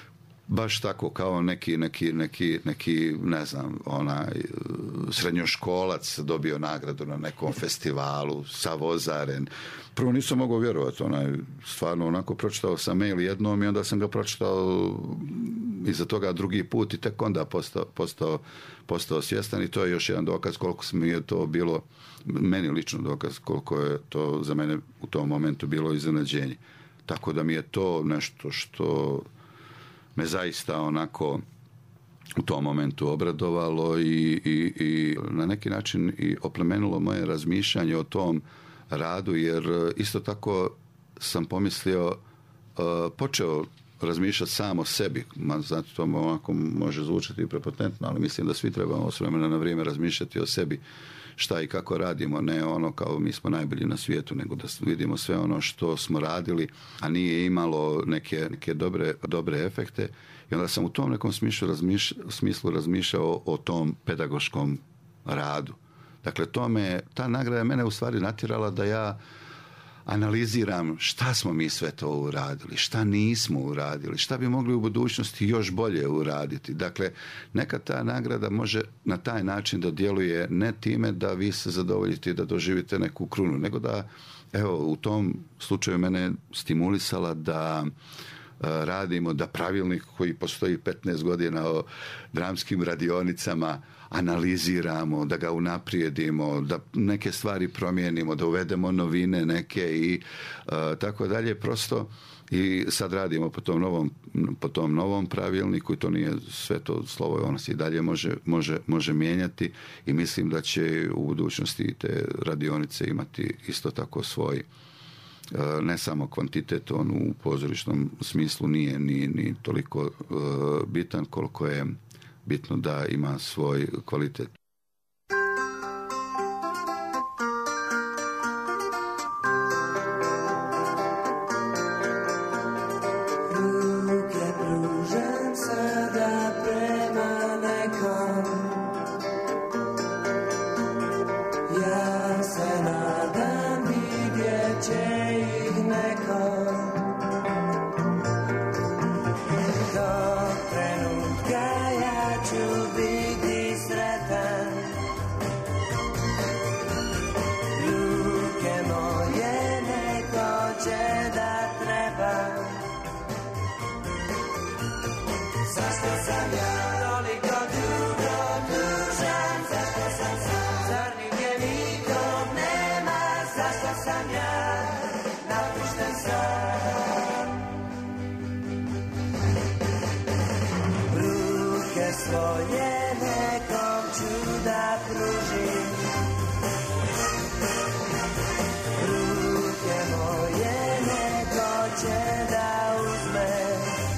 baš tako kao neki, neki, neki, neki ne znam, onaj srednjoškolac dobio nagradu na nekom festivalu, sav ozaren. Prvo nisam mogao vjerovati, onaj, stvarno onako pročitao sam mail jednom i onda sam ga pročitao iza toga drugi put i tek onda postao, postao, postao svjestan i to je još jedan dokaz koliko mi je to bilo, meni lično dokaz koliko je to za mene u tom momentu bilo iznenađenje. Tako da mi je to nešto što me zaista onako u tom momentu obradovalo i, i, i na neki način i oplemenilo moje razmišljanje o tom radu, jer isto tako sam pomislio, uh, počeo razmišljati sam o sebi. Ma, znate, to onako može zvučati prepotentno, ali mislim da svi trebamo s vremena na vrijeme razmišljati o sebi šta i kako radimo, ne ono kao mi smo najbolji na svijetu, nego da vidimo sve ono što smo radili, a nije imalo neke, neke dobre, dobre efekte. I onda sam u tom nekom smislu, razmišlja, smislu razmišljao o tom pedagoškom radu. Dakle, to me, ta nagrada je mene u stvari natjerala da ja analiziram šta smo mi sve to uradili, šta nismo uradili, šta bi mogli u budućnosti još bolje uraditi. Dakle, neka ta nagrada može na taj način da djeluje ne time da vi se zadovoljite i da doživite neku krunu, nego da, evo, u tom slučaju mene stimulisala da radimo, da pravilnik koji postoji petnaest godina o dramskim radionicama analiziramo, da ga unaprijedimo, da neke stvari promijenimo, da uvedemo novine neke i uh, tako dalje. Prosto i sad radimo po tom novom, po tom novom pravilniku i to nije sve to slovo, ono se i dalje može, može, može mijenjati i mislim da će u budućnosti te radionice imati isto tako svoj ne samo kvantitet, on u pozorišnom smislu nije ni, ni toliko uh, bitan koliko je bitno da ima svoj kvalitet. Ruke pružam sada prema nekom, ja se nadam vidjet će ih neko. Do trenutka ja ću biti sretan, ruke moje neko će da treba. Zašto sam ja toliko dugo dužan, zašto sam sam, zar nigdje nikom nema, zašto sam ja napušten sam. Ruke svoje nekom ću da pružim, ruke moje neko će da uzme.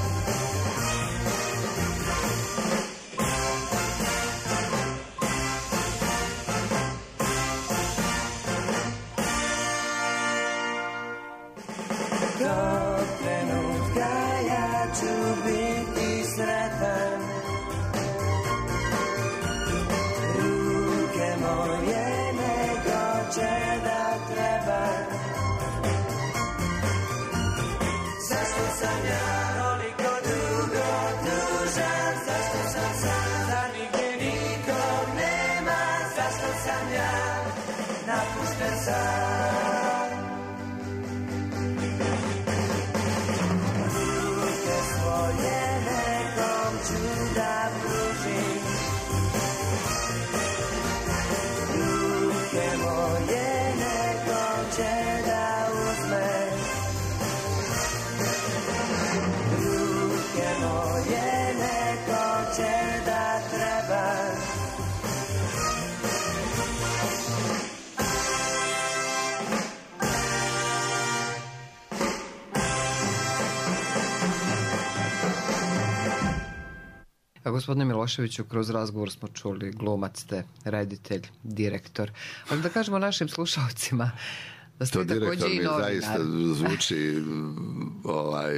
Do trenutka ja ću biti sretan, ruke moje neko će da treba. Zašto sam ja toliko dugo dužan, zašto sam sam, zar nigdje nikom nema, zašto sam ja napušten sam. gospodine Miloševiću, kroz razgovor smo čuli glumac ste, reditelj, direktor. Ali da kažemo našim slušalcima da ste to takođe i novinar. Zaista zvuči ovaj,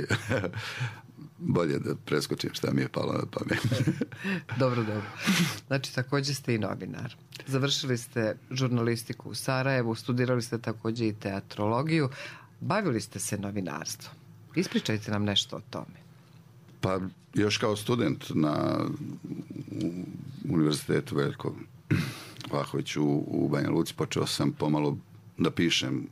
bolje da preskočim šta mi je palo na pamet. Dobro, dobro. Znači, takođe ste i novinar. Završili ste žurnalistiku u Sarajevu, studirali ste takođe i teatrologiju. Bavili ste se novinarstvom. Ispričajte nam nešto o tome. Pa još kao student na Univerzitetu Veljko Vlahović u, u Banja Luci počeo sam pomalo da pišem,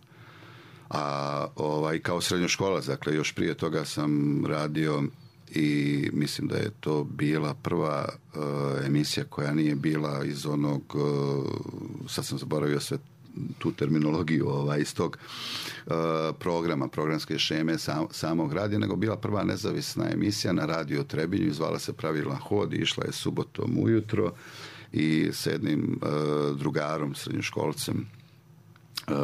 a ovaj, kao srednjoškolac, dakle još prije toga sam radio i mislim da je to bila prva uh, emisija koja nije bila iz onog, uh, sad sam zaboravio sve tu terminologiju ovaj, iz tog uh, programa, programske šeme sam, samog radija, nego bila prva nezavisna emisija na radio Trebinju, zvala se Pravilan hod i išla je subotom ujutro i s jednim uh, drugarom, srednjoškolcem uh,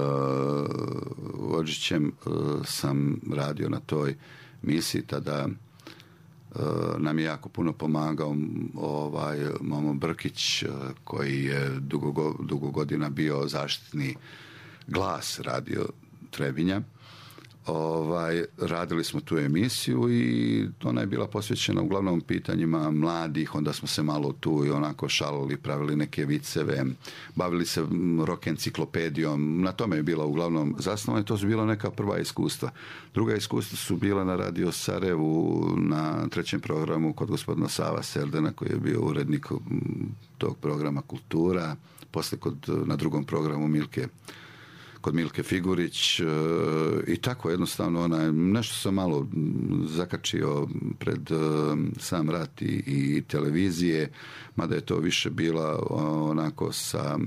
Vođićem uh, sam radio na toj misiji. Tada Uh, nam je jako puno pomagao ovaj Momo Brkić, uh, koji je dugo, dugo godina bio zaštitni glas radio Trebinja. Ovaj, radili smo tu emisiju i ona je bila posvećena uglavnom pitanjima mladih, onda smo se malo tu i onako šalili, pravili neke viceve, bavili se rock enciklopedijom, na tome je bila uglavnom zasnovana i to su bila neka prva iskustva. Druga iskustva su bila na Radio Sarajevu na trećem programu kod gospodina Sava Serdena, koji je bio urednik tog programa Kultura, posle kod, na drugom programu Milke kod Milke Figurić e, i tako jednostavno ona, nešto sam malo zakačio pred e, sam rat i, i televizije, mada je to više bila onako sa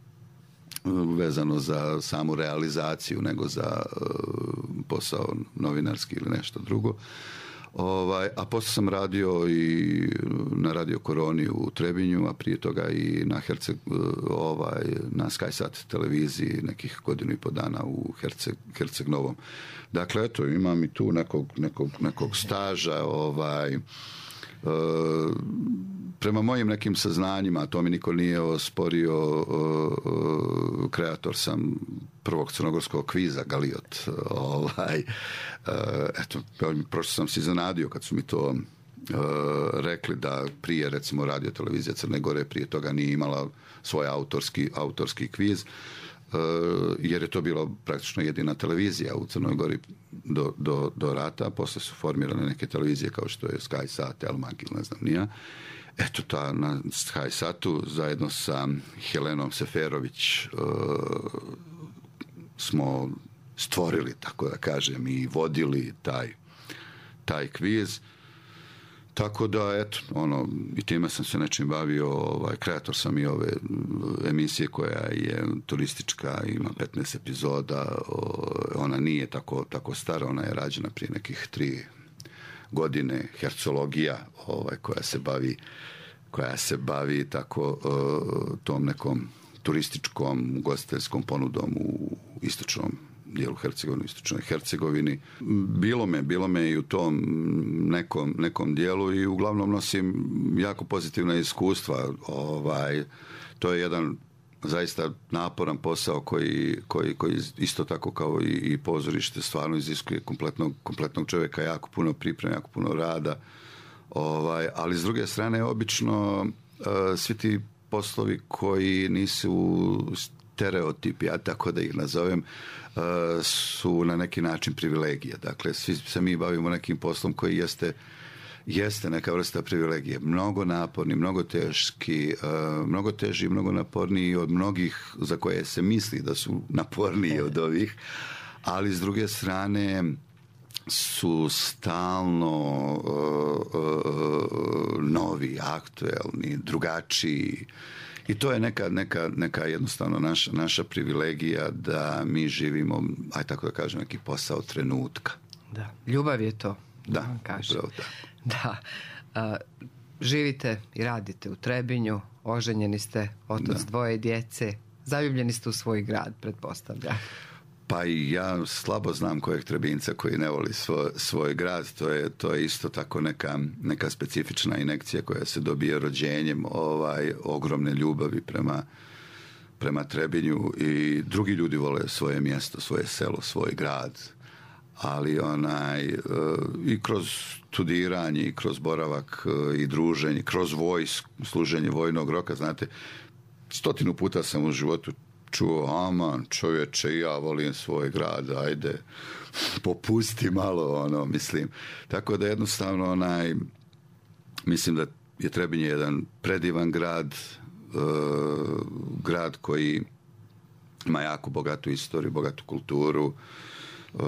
vezano za samu realizaciju nego za e, posao novinarski ili nešto drugo. Ovaj, a posle sam radio i na Radio Koroni u Trebinju, a prije toga i na Herceg, ovaj, na SkySat televiziji nekih godinu i po dana u Herceg, Herceg Novom. Dakle, eto, imam i tu nekog, nekog, nekog staža, ovaj, e, prema mojim nekim saznanjima, to mi niko nije osporio, e, kreator sam prvog crnogorskog kviza Galiot. Ovaj, eto, prošlo sam se iznenadio kad su mi to uh, rekli da prije, recimo, Radio Televizija Crne Gore prije toga nije imala svoj autorski, autorski kviz, uh, jer je to bilo praktično jedina televizija u Crnoj Gori do, do, do rata. Posle su formirane neke televizije kao što je SkySat, Telmag ili ne znam nija. Eto, ta na SkySatu zajedno sa Helenom Seferović uh, smo stvorili, tako da kažem, i vodili taj, taj kviz. Tako da, eto, ono, i time sam se nečim bavio, ovaj, kreator sam i ove emisije koja je turistička, ima petnaest epizoda, ona nije tako, tako stara, ona je rađena prije nekih tri godine, Hercologija, ovaj, koja se bavi, koja se bavi tako tom nekom turističkom, ugostiteljskom ponudom u istočnom dijelu Hercegovine, istočnoj Hercegovini. Bilo me, bilo me i u tom nekom, nekom dijelu i uglavnom nosim jako pozitivna iskustva. Ovaj, to je jedan zaista naporan posao koji, koji, koji isto tako kao i, i pozorište stvarno iziskuje kompletnog, kompletnog čovjeka, jako puno pripreme, jako puno rada. Ovaj, ali s druge strane, obično uh, svi ti poslovi koji nisu stereotipi, ja tako da ih nazovem, uh, su na neki način privilegije. Dakle, svi se mi bavimo nekim poslom koji jeste, jeste neka vrsta privilegije. Mnogo naporni, mnogo teški, uh, mnogo teži, mnogo naporniji od mnogih za koje se misli da su naporniji od ovih, ali s druge strane su stalno uh, uh, novi, aktuelni, drugačiji. I to je neka, neka, neka jednostavno naša, naša privilegija da mi živimo, aj tako da kažem, neki posao trenutka. Da, ljubav je to. Da, upravo tako. Da. A, živite i radite u Trebinju, oženjeni ste, otac da. dvoje djece, zaljubljeni ste u svoj grad, pretpostavljam. Pa i ja slabo znam kojeg Trebinca koji ne voli svoj, svoj grad. To je, to je isto tako neka, neka specifična injekcija koja se dobije rođenjem, ovaj, ogromne ljubavi prema, prema Trebinju, i drugi ljudi vole svoje mjesto, svoje selo, svoj grad. Ali onaj, i kroz studiranje, i kroz boravak, i druženje, kroz vojsk, služenje vojnog roka, znate, stotinu puta sam u životu čuo, aman, čovječe, ja volim svoj grad, ajde, popusti malo, ono, mislim. Tako da jednostavno, onaj, mislim da je Trebinje jedan predivan grad, uh, grad koji ima jako bogatu istoriju, bogatu kulturu, uh,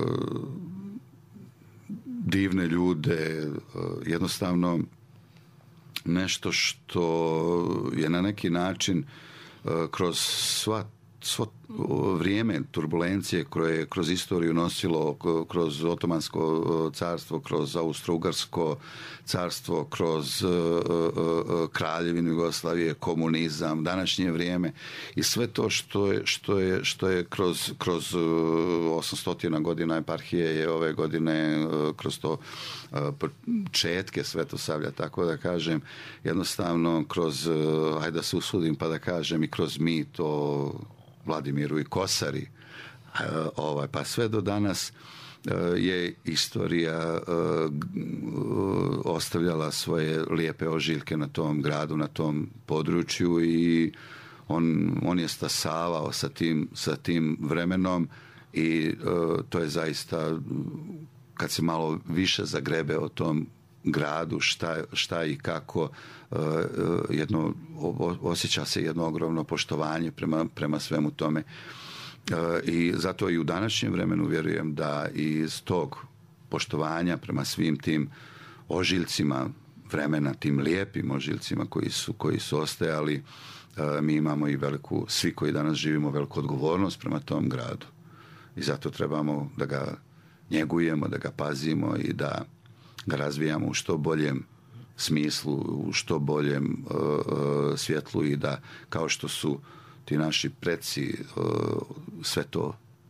divne ljude, uh, jednostavno nešto što je na neki način kroz sva, svo vrijeme turbulencije koje je kroz istoriju nosilo, kroz Otomansko carstvo, kroz Austro-Ugarsko carstvo, kroz Kraljevinu Jugoslavije, komunizam, današnje vrijeme i sve to što je, što je, što je kroz, kroz osamsto godina eparhije je ove godine kroz to početke Svetosavlja, tako da kažem, jednostavno kroz, ajde da se usudim pa da kažem, i kroz mit o Vladimiru i Kosari, ovaj, pa sve do danas je istorija ostavljala svoje lijepe ožiljke na tom gradu, na tom području, i on, on je stasavao sa tim, sa tim vremenom, i to je zaista, kad se malo više zagrebe o tom gradu, šta, šta i kako, jedno, osjeća se jedno ogromno poštovanje prema, prema svemu tome. I zato i u današnjem vremenu vjerujem da iz tog poštovanja prema svim tim ožiljcima vremena, tim lijepim ožiljcima koji su, koji su ostajali, mi imamo i veliku, svi koji danas živimo, veliku odgovornost prema tom gradu. I zato trebamo da ga njegujemo, da ga pazimo i da ga razvijamo u što boljem smislu, u što boljem uh, svjetlu, i da, kao što su ti naši preci uh, sve to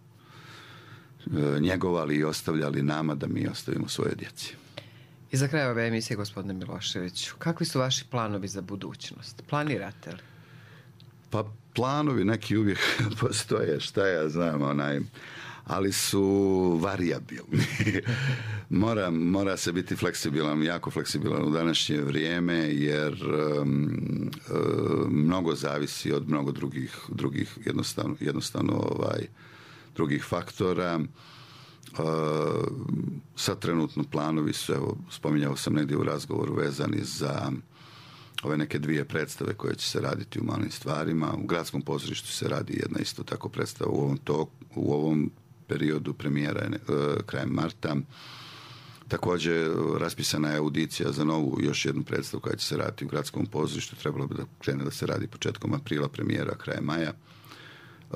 uh, njegovali i ostavljali nama, da mi ostavimo svoje djeci. I za kraj ove emisije, gospodine Miloševiću, kakvi su vaši planovi za budućnost? Planirate li? Pa planovi neki uvijek postoje, šta ja znam, onaj, ali su varijabilni. mora, mora se biti fleksibilan, jako fleksibilan u današnje vrijeme, jer um, um, mnogo zavisi od mnogo drugih, drugih jednostavno, jednostavno ovaj, drugih faktora. Uh, sad trenutno planovi su, evo, spominjao sam negdje u razgovoru, vezani za ove neke dvije predstave koje će se raditi u Malim stvarima. U Gradskom pozorištu se radi jedna isto tako predstava u ovom, to, u ovom periodu, premijera je uh, krajem marta. Također raspisana je audicija za novu još jednu predstavu koja će se raditi u Gradskom pozorištu. Trebalo bi da krene da se radi početkom aprila, premijera krajem maja. Uh,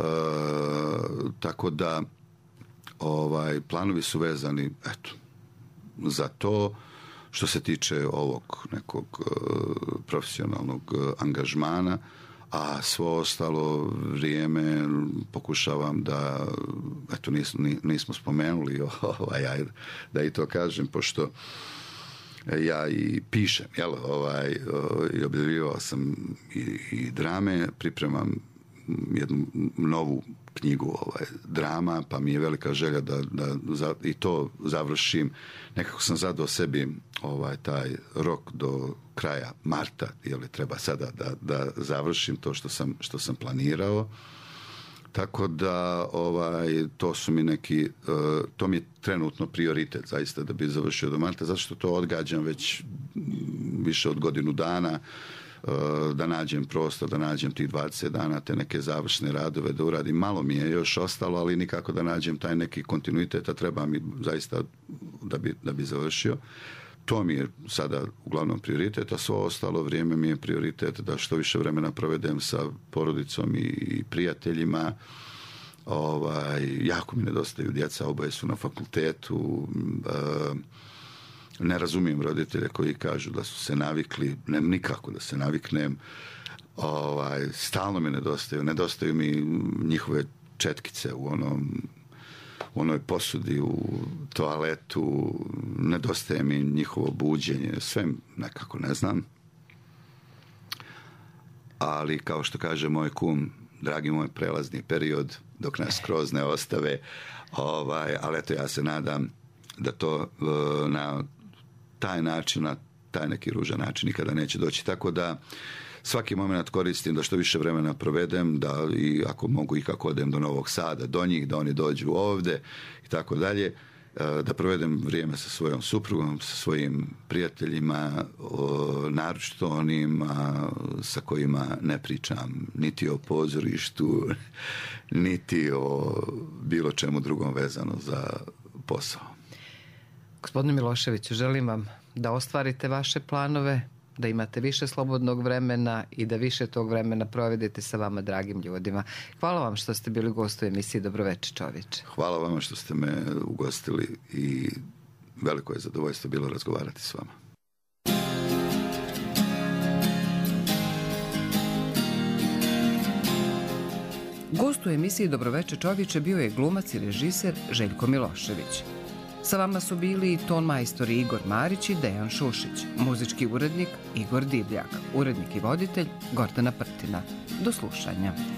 tako da ovaj, planovi su vezani, eto, za to. Što se tiče ovog nekog uh, profesionalnog uh, angažmana, a svo ostalo vrijeme pokušavam da, eto, nis, nismo spomenuli, ovaj, ajde, da i to kažem, pošto ja i pišem, jel, ovaj, i objavljivao sam i, i drame, pripremam jednu novu knjigu, ovaj, drama, pa mi je velika želja da, da za, i to završim. Nekako sam zadao sebi ovaj, taj rok do kraja marta, jer treba sada da, da završim to što sam, što sam planirao. Tako da ovaj, to su mi neki, uh, to mi je trenutno prioritet zaista da bi završio do marta, zato što to odgađam već više od godinu dana, da nađem prostor, da nađem tih dvadeset dana, te neke završne radove da uradim. Malo mi je još ostalo, ali nikako da nađem taj neki kontinuitet, a treba mi zaista da bi, da bi završio. To mi je sada uglavnom prioritet, a svo ostalo vrijeme mi je prioritet da što više vremena provedem sa porodicom i prijateljima. Ovaj, jako mi nedostaju djeca, oboje su na fakultetu. Uh, Ne razumijem roditelje koji kažu da su se navikli, ne nikako da se naviknem, ovaj, stalno mi nedostaju, nedostaju mi njihove četkice u onom u onoj posudi u toaletu, nedostaje mi njihovo buđenje, sve nekako ne znam. Ali kao što kaže moj kum, dragi moj, prelazni period dok nas skroz ne ostave, ovaj, ali eto ja se nadam da to na taj način, na taj neki ružan način nikada neće doći, tako da svaki moment koristim da što više vremena provedem, da i ako mogu i kako odem do Novog Sada, do njih, da oni dođu ovde i tako dalje, da provedem vrijeme sa svojom suprugom, sa svojim prijateljima, naročito onima sa kojima ne pričam niti o pozorištu, niti o bilo čemu drugom vezano za posao. Gospodine Miloševiću, želim vam da ostvarite vaše planove, da imate više slobodnog vremena i da više tog vremena provedete sa vama dragim ljudima. Hvala vam što ste bili gost u emisiji Dobroveče čovječe. Hvala vama što ste me ugostili i veliko je zadovoljstvo bilo razgovarati s vama. Gost u emisiji Dobroveče čovječe bio je glumac i režiser Željko Milošević. Sa vama su bili i ton majstori Igor Marić i Dejan Šušić, muzički urednik Igor Divljak, urednik i voditelj Gordana Prtina. Do slušanja.